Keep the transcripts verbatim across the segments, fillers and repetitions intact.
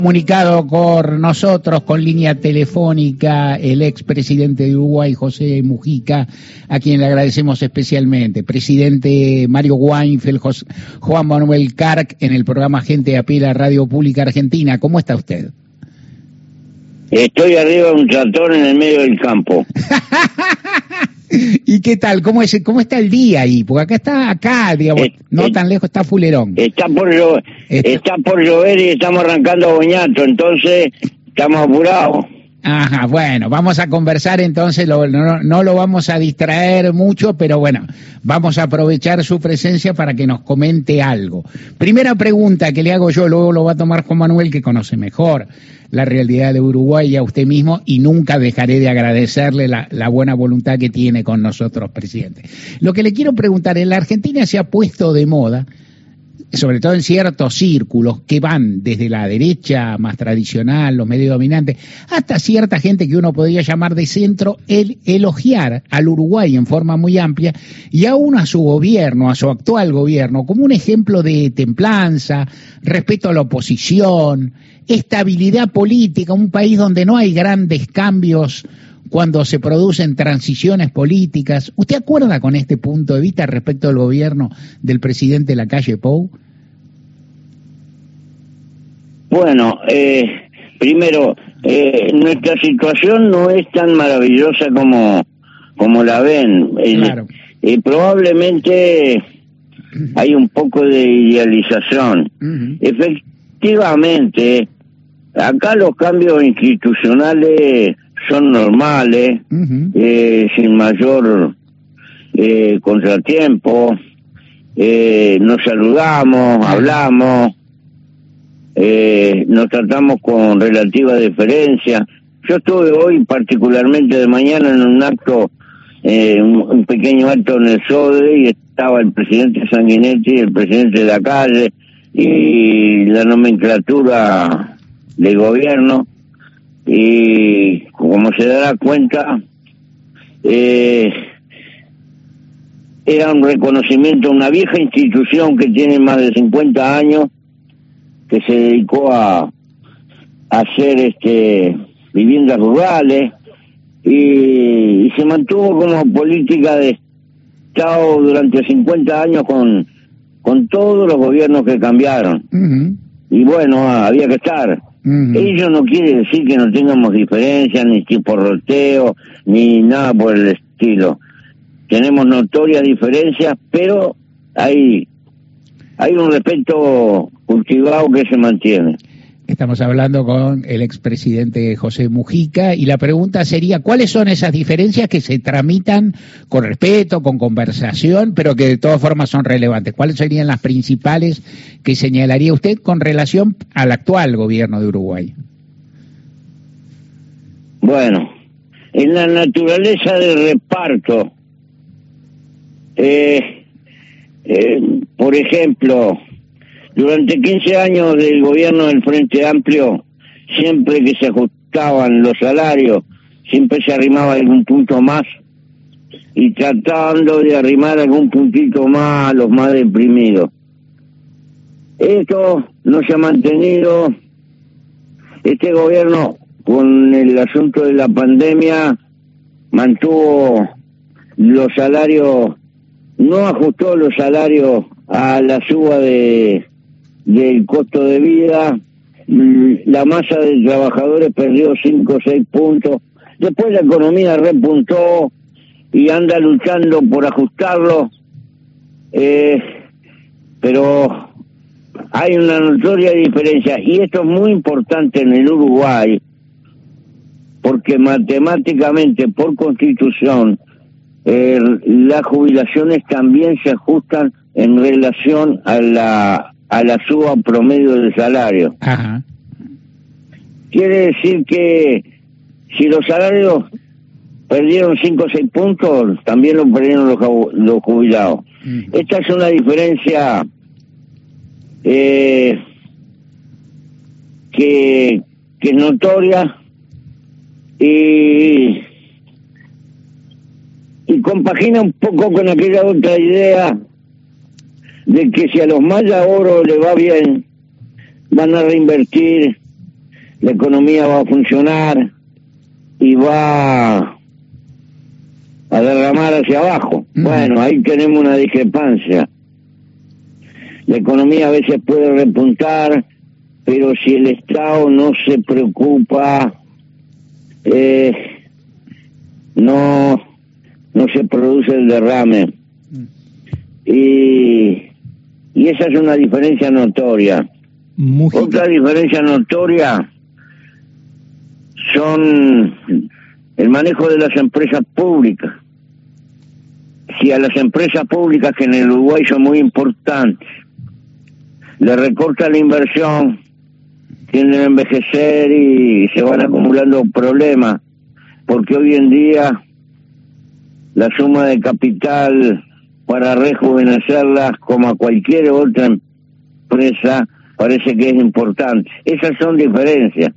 Comunicado con nosotros, con línea telefónica, el expresidente de Uruguay, José Mujica, a quien le agradecemos especialmente. Presidente Mario Weinfeld, José, Juan Manuel Carc, en el programa Gente a Pie, la Radio Pública Argentina. ¿Cómo está usted? Estoy arriba de un tractor en el medio del campo. ¿Y qué tal? ¿Cómo es, cómo está el día ahí? Porque acá está, acá, digamos, eh, no eh, tan lejos, está Fulerón. Está por llover, está... está por llover y estamos arrancando Boñato, entonces estamos apurados. Ajá, bueno, vamos a conversar entonces, lo, no, no lo vamos a distraer mucho, pero bueno, vamos a aprovechar su presencia para que nos comente algo. Primera pregunta que le hago yo, luego lo va a tomar Juan Manuel, que conoce mejor la realidad de Uruguay y a usted mismo, y nunca dejaré de agradecerle la, la buena voluntad que tiene con nosotros, presidente. Lo que le quiero preguntar, en la Argentina se ha puesto de moda, sobre todo en ciertos círculos que van desde la derecha más tradicional, los medios dominantes, hasta cierta gente que uno podría llamar de centro, el elogiar al Uruguay en forma muy amplia y aún a su gobierno, a su actual gobierno, como un ejemplo de templanza, respeto a la oposición, estabilidad política, un país donde no hay grandes cambios cuando se producen transiciones políticas. ¿Usted acuerda con este punto de vista respecto al gobierno del presidente Lacalle Pou? Bueno, eh, primero, eh, nuestra situación no es tan maravillosa como, como la ven. Claro. Eh, eh, probablemente hay un poco de idealización. Uh-huh. Efectivamente, acá los cambios institucionales son normales, uh-huh. eh, sin mayor eh, contratiempo, eh, nos saludamos, hablamos, eh, nos tratamos con relativa deferencia. Yo estuve hoy particularmente de mañana en un acto, eh, un, un pequeño acto en el S O D E, y estaba el presidente Sanguinetti, el presidente Lacalle y la nomenclatura del gobierno. Y como se dará cuenta, eh, era un reconocimiento a una vieja institución que tiene más de cincuenta años, que se dedicó a, a hacer este viviendas rurales y, y se mantuvo como política de Estado durante cincuenta años con, con todos los gobiernos que cambiaron. Uh-huh. Y bueno, había que estar. Uh-huh. Ello no quiere decir que no tengamos diferencias, ni chiporroteo, ni nada por el estilo. Tenemos notorias diferencias, pero hay, hay un respeto cultivado que se mantiene. Estamos hablando con el expresidente José Mujica y la pregunta sería, ¿cuáles son esas diferencias que se tramitan con respeto, con conversación, pero que de todas formas son relevantes? ¿Cuáles serían las principales que señalaría usted con relación al actual gobierno de Uruguay? Bueno, en la naturaleza del reparto, eh, eh, por ejemplo, durante quince años del gobierno del Frente Amplio, siempre que se ajustaban los salarios, siempre se arrimaba algún punto más, y tratando de arrimar algún puntito más a los más deprimidos. Esto no se ha mantenido. Este gobierno, con el asunto de la pandemia, mantuvo los salarios, no ajustó los salarios a la suba de del costo de vida. La masa de trabajadores perdió cinco o seis puntos. Después la economía repuntó y anda luchando por ajustarlo, eh, pero hay una notoria diferencia, y esto es muy importante en el Uruguay, porque matemáticamente, por constitución, eh, las jubilaciones también se ajustan en relación a la a la suba promedio del salario. Ajá. Quiere decir que si los salarios perdieron cinco o seis puntos, también lo perdieron los, los jubilados. Uh-huh. Esta es una diferencia eh, que, que es notoria y, y compagina un poco con aquella otra idea de que si a los Maya Oro le va bien, van a reinvertir la economía va a funcionar y va a derramar hacia abajo. Uh-huh. Bueno, ahí tenemos una discrepancia. La economía a veces puede repuntar, pero si el Estado no se preocupa, eh, no, no se produce el derrame. Uh-huh. Y, y esa es una diferencia notoria. Mujica. Otra diferencia notoria son el manejo de las empresas públicas. Si a las empresas públicas, que en el Uruguay son muy importantes, le recorta la inversión, tienden a envejecer y se van acumulando problemas, porque hoy en día la suma de capital para rejuvenecerlas, como a cualquier otra empresa, parece que es importante. Esas son diferencias.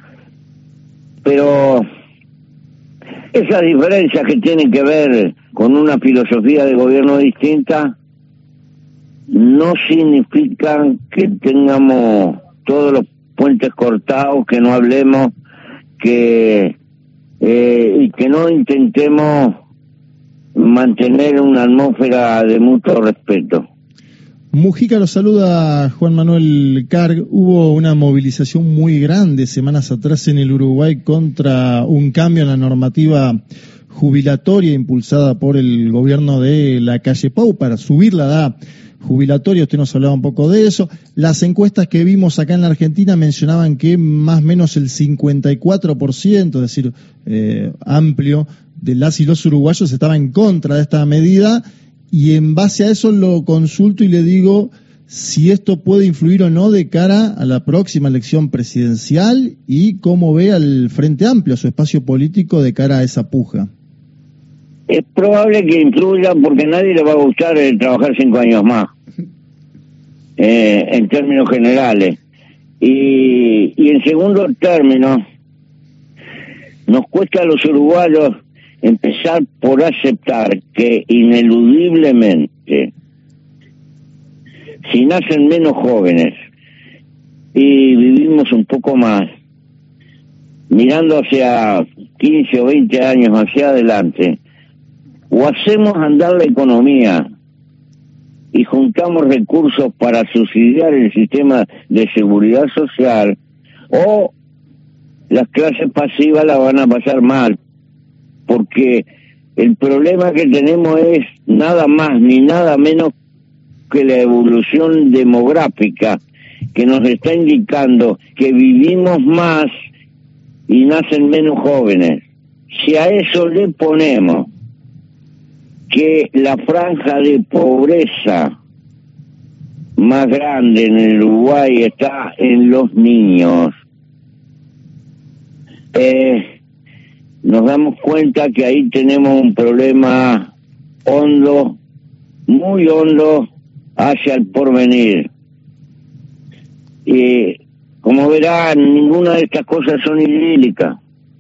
Pero esas diferencias que tienen que ver con una filosofía de gobierno distinta no significan que tengamos todos los puentes cortados, que no hablemos, que eh, y que no intentemos mantener una atmósfera de mutuo respeto. Mujica, lo saluda Juan Manuel Carg. Hubo una movilización muy grande semanas atrás en el Uruguay contra un cambio en la normativa jubilatoria impulsada por el gobierno de Lacalle Pou para subir la edad jubilatoria. Usted nos hablaba un poco de eso. Las encuestas que vimos acá en la Argentina mencionaban que más o menos el cincuenta y cuatro por ciento, es decir, eh, amplio, de las y los uruguayos estaba en contra de esta medida. Y en base a eso lo consulto y le digo si esto puede influir o no de cara a la próxima elección presidencial y cómo ve al Frente Amplio, a su espacio político de cara a esa puja. Es probable que influya porque a nadie le va a gustar eh, trabajar cinco años más, eh, en términos generales. Y, y en segundo término, nos cuesta a los uruguayos empezar por aceptar que ineludiblemente, si nacen menos jóvenes y vivimos un poco más, mirando hacia quince o veinte años hacia adelante, o hacemos andar la economía y juntamos recursos para subsidiar el sistema de seguridad social, o las clases pasivas la van a pasar mal. Porque el problema que tenemos es nada más ni nada menos que la evolución demográfica, que nos está indicando que vivimos más y nacen menos jóvenes. Si a eso le ponemos que la franja de pobreza más grande en el Uruguay está en los niños, eh... nos damos cuenta que ahí tenemos un problema hondo, muy hondo, hacia el porvenir. Y como verán, ninguna de estas cosas son idílicas.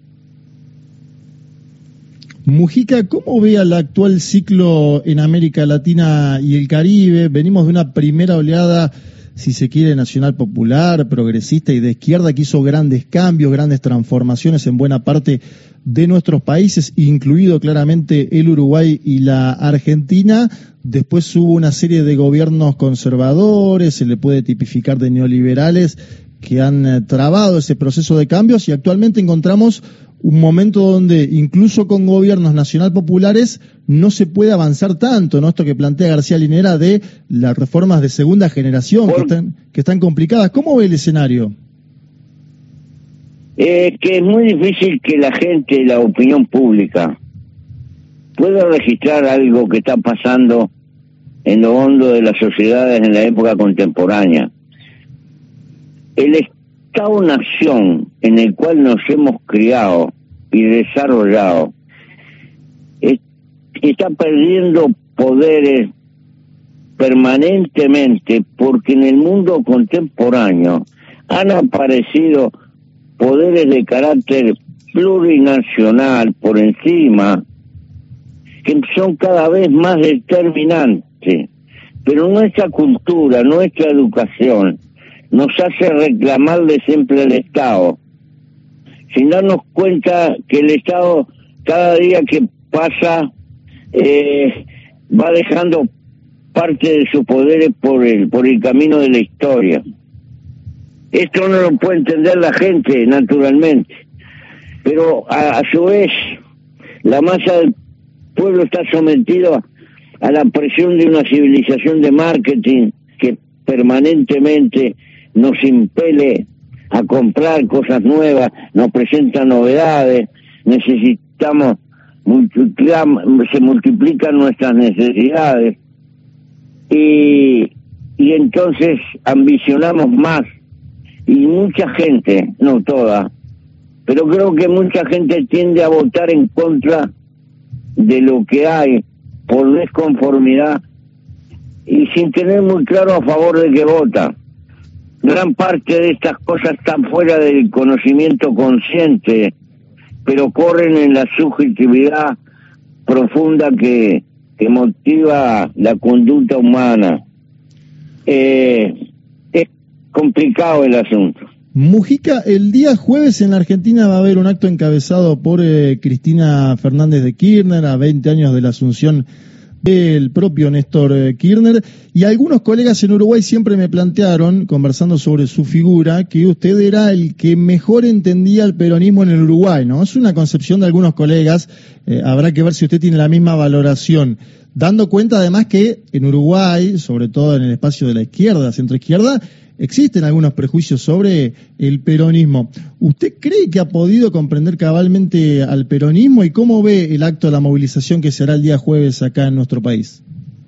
Mujica, ¿cómo ve al actual ciclo en América Latina y el Caribe? Venimos de una primera oleada, si se quiere, nacional popular, progresista y de izquierda, que hizo grandes cambios, grandes transformaciones en buena parte de nuestros países, incluido claramente el Uruguay y la Argentina. Después hubo una serie de gobiernos conservadores, se le puede tipificar de neoliberales, que han eh, trabado ese proceso de cambios, y actualmente encontramos un momento donde incluso con gobiernos nacional populares no se puede avanzar tanto, ¿no? Esto que plantea García Linera de las reformas de segunda generación, Por... que están, que están complicadas. ¿Cómo ve el escenario? Eh, que es muy difícil que la gente, la opinión pública, pueda registrar algo que está pasando en lo hondo de las sociedades en la época contemporánea. El Estado-nación en el cual nos hemos criado y desarrollado es, está perdiendo poderes permanentemente, porque en el mundo contemporáneo han aparecido poderes de carácter plurinacional por encima, que son cada vez más determinantes. Pero nuestra cultura, nuestra educación, nos hace reclamarle siempre al Estado. sin darnos cuenta que el Estado cada día que pasa eh, va dejando parte de sus poderes por el por el camino de la historia. Esto no lo puede entender la gente, naturalmente, pero a, a su vez la masa del pueblo está sometido a, a la presión de una civilización de marketing que permanentemente nos impele a comprar cosas nuevas, nos presenta novedades, necesitamos multiplicar, se multiplican nuestras necesidades y, y entonces ambicionamos más, y mucha gente, no toda, pero creo que mucha gente tiende a votar en contra de lo que hay por desconformidad y sin tener muy claro a favor de qué vota. Gran parte de estas cosas están fuera del conocimiento consciente, pero corren en la subjetividad profunda que, que motiva la conducta humana. Eh, es complicado el asunto. Mujica, el día jueves en la Argentina va a haber un acto encabezado por eh, Cristina Fernández de Kirchner, a veinte años de la asunción del propio Néstor Kirchner, y algunos colegas en Uruguay siempre me plantearon, conversando sobre su figura, que usted era el que mejor entendía el peronismo en el Uruguay, ¿no? Es una concepción de algunos colegas, eh, habrá que ver si usted tiene la misma valoración, dando cuenta además que en Uruguay, sobre todo en el espacio de la izquierda, centroizquierda, existen algunos prejuicios sobre el peronismo. ¿Usted cree que ha podido comprender cabalmente al peronismo y cómo ve el acto de la movilización que será el día jueves acá en nuestro país?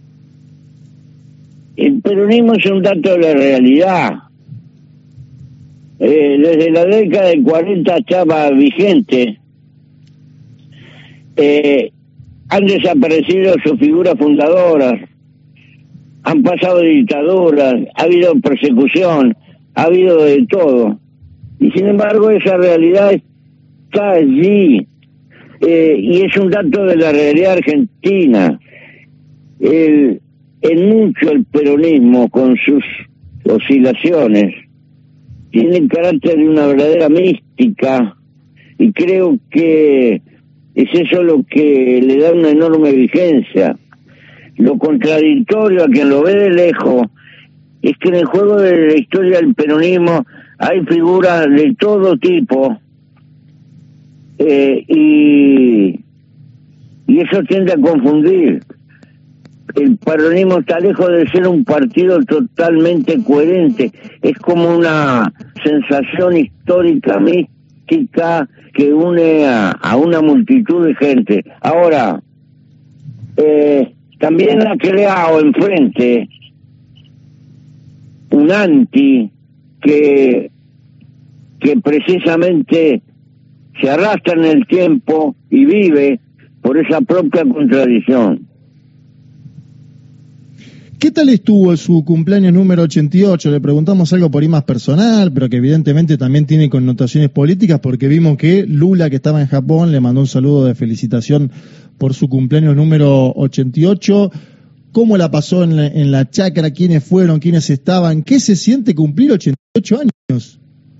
El peronismo es un dato de la realidad. Eh, desde la década del cuarenta estaba vigente. Eh, han desaparecido sus figuras fundadoras. Han pasado dictaduras, ha habido persecución, ha habido de todo. Y sin embargo esa realidad está allí. Eh, y es un dato de la realidad argentina. El, en mucho el peronismo, con sus oscilaciones, tiene el carácter de una verdadera mística. Y creo que es eso lo que le da una enorme vigencia. Lo contradictorio a quien lo ve de lejos es que en el juego de la historia del peronismo hay figuras de todo tipo eh, y, y eso tiende a confundir. El peronismo está lejos de ser un partido totalmente coherente, es como una sensación histórica mística que une a, a una multitud de gente. Ahora, eh, también ha creado enfrente un anti que, que precisamente se arrastra en el tiempo y vive por esa propia contradicción. ¿Qué tal estuvo su cumpleaños número ochenta y ocho? Le preguntamos algo por ahí más personal, pero que evidentemente también tiene connotaciones políticas, porque vimos que Lula, que estaba en Japón, le mandó un saludo de felicitación por su cumpleaños número ochenta y ocho. ¿Cómo la pasó en la, en la chacra? ¿Quiénes fueron? ¿Quiénes estaban? ¿Qué se siente cumplir ochenta y ocho años?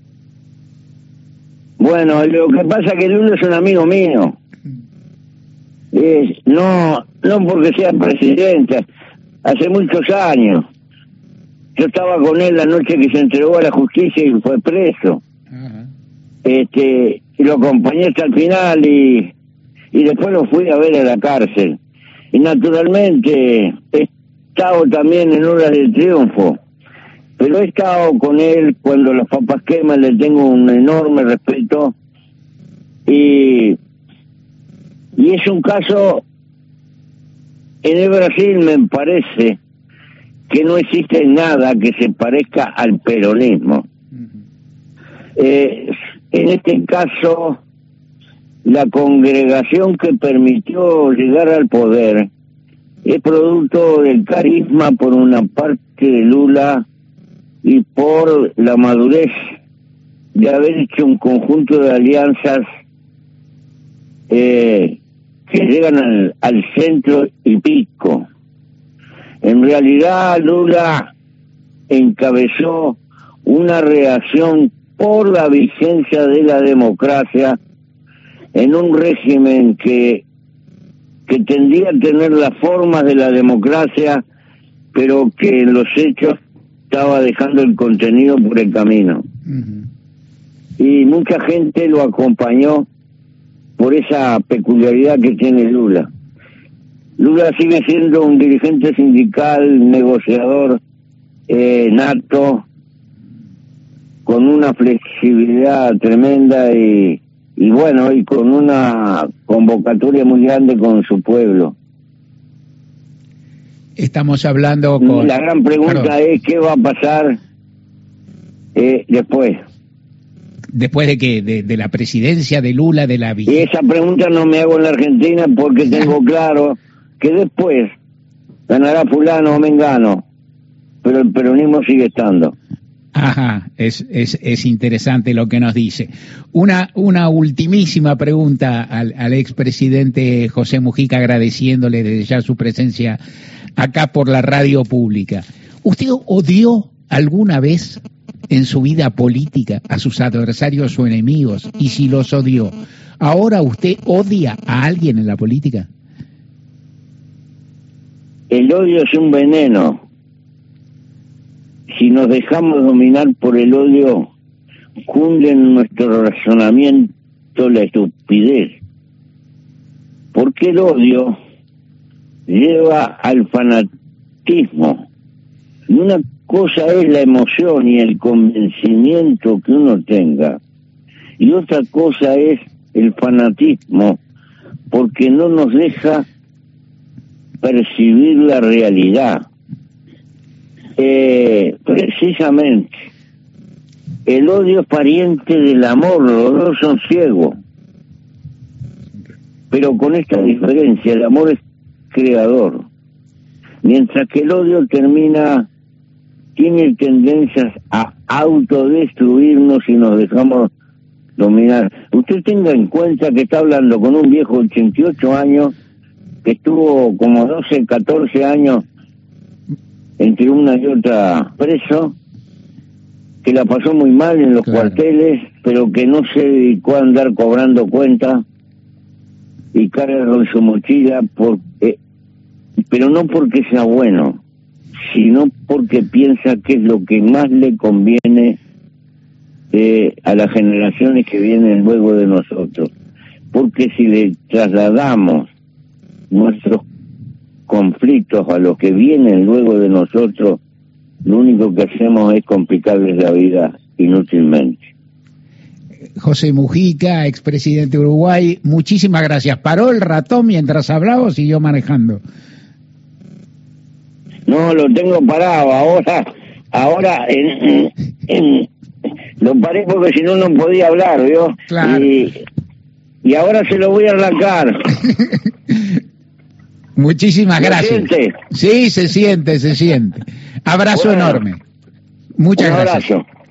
Bueno, lo que pasa es que Lula es un amigo mío. Es, no, no porque sea presidente. Hace muchos años. Yo estaba con él la noche que se entregó a la justicia y fue preso. Uh-huh. Este, y lo acompañé hasta el final y, y después lo fui a ver a la cárcel. Y naturalmente he estado también en horas de triunfo, pero he estado con él cuando las papas queman, le tengo un enorme respeto y, y es un caso. En el Brasil me parece que no existe nada que se parezca al peronismo. Uh-huh. Eh, en este caso, la congregación que permitió llegar al poder es producto del carisma por una parte de Lula y por la madurez de haber hecho un conjunto de alianzas eh, que llegan al, al centro y pico. En realidad Lula encabezó una reacción por la vigencia de la democracia en un régimen que, que tendría a tener las formas de la democracia, pero que en los hechos estaba dejando el contenido por el camino. Uh-huh. Y mucha gente lo acompañó por esa peculiaridad que tiene Lula. Lula sigue siendo un dirigente sindical, negociador eh, nato, con una flexibilidad tremenda y, y bueno, y con una convocatoria muy grande con su pueblo. Estamos hablando con... La gran pregunta Perdón. es qué va a pasar eh, después. ¿Después de qué? De, de la presidencia de Lula, de la... Y esa pregunta no me hago en la Argentina porque tengo claro que después ganará fulano o mengano, pero el peronismo sigue estando. Ajá, es, es, es interesante lo que nos dice. Una, una ultimísima pregunta al, al expresidente José Mujica, agradeciéndole desde ya su presencia acá por la radio pública. ¿Usted odió alguna vez en su vida política a sus adversarios o enemigos? Y si los odió, ¿ahora usted odia a alguien en la política? El odio es un veneno. Si nos dejamos dominar por el odio, cunde en nuestro razonamiento la estupidez. Porque el odio lleva al fanatismo. Y una cosa es la emoción y el convencimiento que uno tenga, y otra cosa es el fanatismo, porque no nos deja percibir la realidad. Eh, precisamente, el odio es pariente del amor, los dos son ciegos, pero con esta diferencia: el amor es creador, mientras que el odio termina, tiene tendencias a autodestruirnos si nos dejamos dominar. Usted tenga en cuenta que está hablando con un viejo de ochenta y ocho años que estuvo como doce, catorce años entre una y otra preso, que la pasó muy mal en los claro. cuarteles, pero que no se dedicó a andar cobrando cuenta y carga con su mochila, por, eh, pero no porque sea bueno, sino porque piensa que es lo que más le conviene eh, a las generaciones que vienen luego de nosotros. Porque si le trasladamos nuestros conflictos a los que vienen luego de nosotros, lo único que hacemos es complicarles la vida inútilmente. José Mujica, expresidente de Uruguay, muchísimas gracias. ¿Paró el ratón mientras hablaba o siguió manejando? No, lo tengo parado. Ahora, ahora en, en, en, lo paré porque si no, no podía hablar, ¿vio? Claro. Y, y ahora se lo voy a arrancar. Muchísimas gracias. ¿Se siente? Sí, se siente, se siente. Abrazo bueno, enorme. Muchas un gracias. Abrazo.